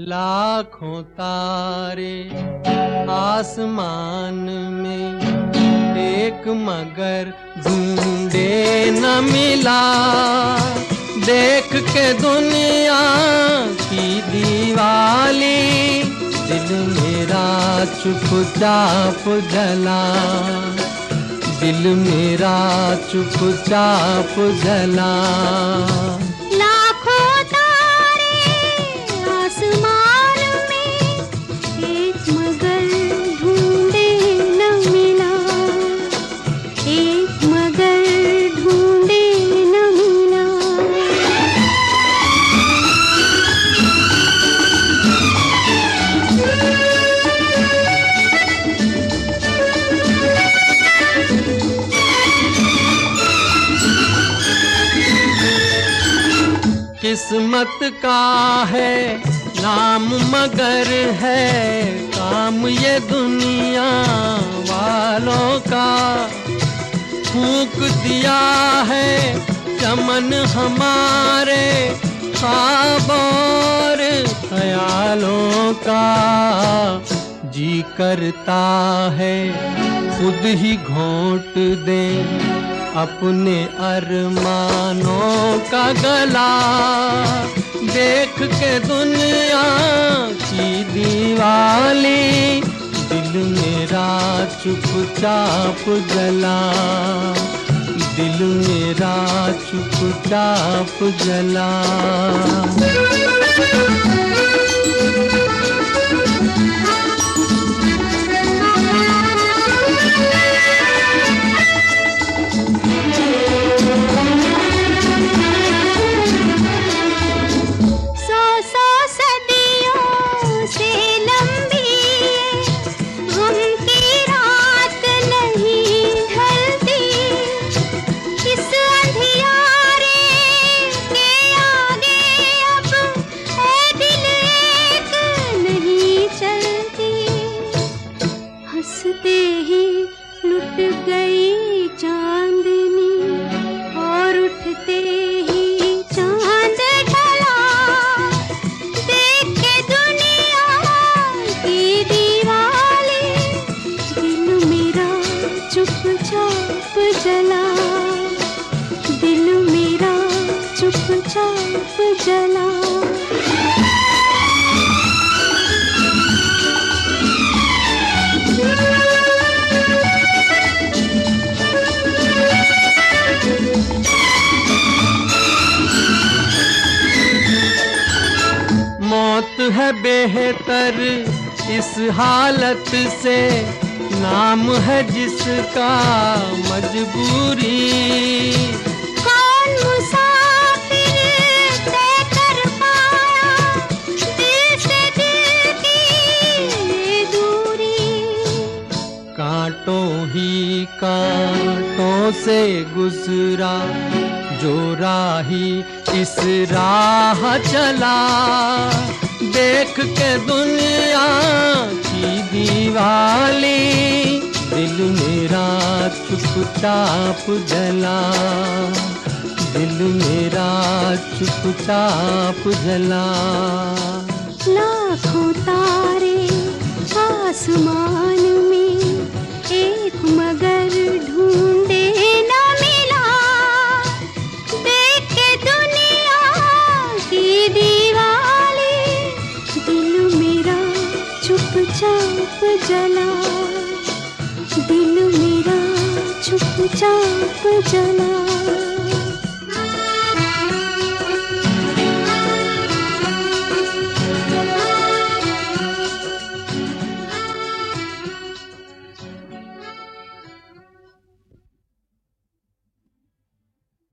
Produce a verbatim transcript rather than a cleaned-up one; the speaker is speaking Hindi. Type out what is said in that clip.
लाखों तारे आसमान में, एक मगर ढूंढे न मिला। देख के दुनिया की दीवाली, दिल मेरा चुपचाप जला। दिल मेरा चुपचाप जला। किस्मत का है नाम मगर है काम ये दुनिया वालों का। फूंक दिया है चमन हमारे ख्वाब और ख्यालों का। जी करता है खुद ही घोंट दें अपने अरमानों का गला। देख के दुनिया की दीवाली, दिल मेरा चुपचाप जला। दिल मेरा चुपचाप जला। हंसते ही लुट गई चांदनी और उठते ही चांद ढला। देख के दुनिया की दीवाली, दिल मेरा चुपचाप जला। दिल मेरा चुपचाप जला। मौत है बेहतर इस हालत से, नाम है जिसका मजबूरी। कौन मुसाफिर तय कर पाया दिल से दिल की दूरी। कांटों ही कांटों से गुजरा जो राही इस राह चला। देख के दुनिया की दीवाली, दिल मेरा चुपचाप जला। दिल मेरा चुपचाप जला। लाखों तारे आसमान में, एक मगर ढूंढे न मिला। देख के दुनिया की दीवाली, दिल मेरा चुपचाप जला। दिल मेरा चुपचाप जला।